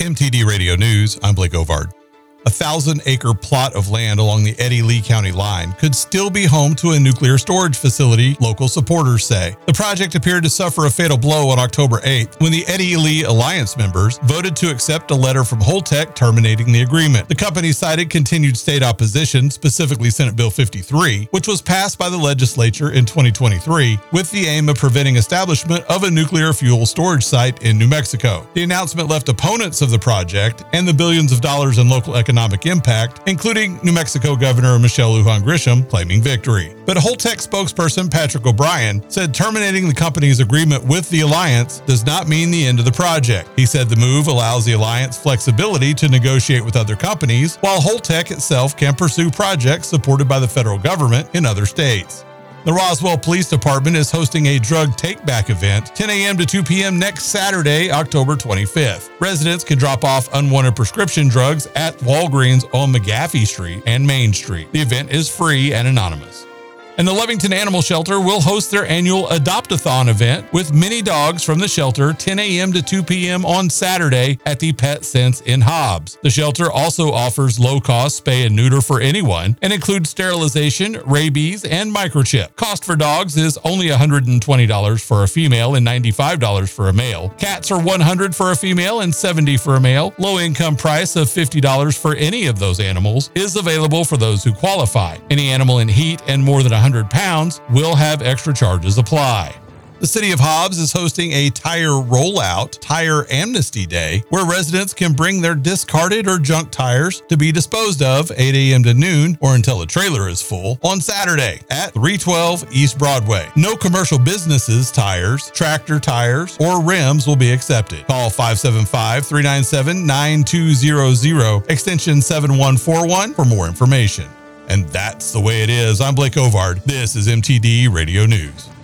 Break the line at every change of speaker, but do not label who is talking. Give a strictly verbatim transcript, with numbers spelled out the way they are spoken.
M T D Radio News, I'm Blake Ovard. A thousand-acre plot of land along the Eddy-Lee County line could still be home to a nuclear storage facility, local supporters say. The project appeared to suffer a fatal blow on October eighth when the Eddy-Lee Alliance members voted to accept a letter from Holtec terminating the agreement. The company cited continued state opposition, specifically Senate Bill fifty-three, which was passed by the legislature in twenty twenty-three with the aim of preventing establishment of a nuclear fuel storage site in New Mexico. The announcement left opponents of the project and the billions of dollars in local economic impact, including New Mexico Governor Michelle Lujan Grisham, claiming victory. But Holtec spokesperson Patrick O'Brien said terminating the company's agreement with the alliance does not mean the end of the project. He said the move allows the alliance flexibility to negotiate with other companies, while Holtec itself can pursue projects supported by the federal government in other states. The Roswell Police Department is hosting a drug take-back event ten a.m. to two p.m. next Saturday, October twenty-fifth. Residents can drop off unwanted prescription drugs at Walgreens on McGaffey Street and Main Street. The event is free and anonymous. And the Lovington Animal Shelter will host their annual Adopt-a-thon event with mini dogs from the shelter ten a.m. to two p.m. on Saturday at the Pet Sense in Hobbs. The shelter also offers low-cost spay and neuter for anyone and includes sterilization, rabies, and microchip. Cost for dogs is only one hundred twenty dollars for a female and ninety-five dollars for a male. Cats are one hundred dollars for a female and seventy dollars for a male. Low-income price of fifty dollars for any of those animals is available for those who qualify. Any animal in heat and more than one hundred pounds will have extra charges apply. The City of Hobbs is hosting a tire rollout, Tire Amnesty Day, where residents can bring their discarded or junk tires to be disposed of eight a.m. to noon or until a trailer is full on Saturday at three twelve East Broadway. No commercial businesses' tires, tractor tires, or rims will be accepted. Call five seven five, three nine seven, nine two zero zero, extension seven one four one for more information. And that's the way it is. I'm Blake Ovard. This is M T D Radio News.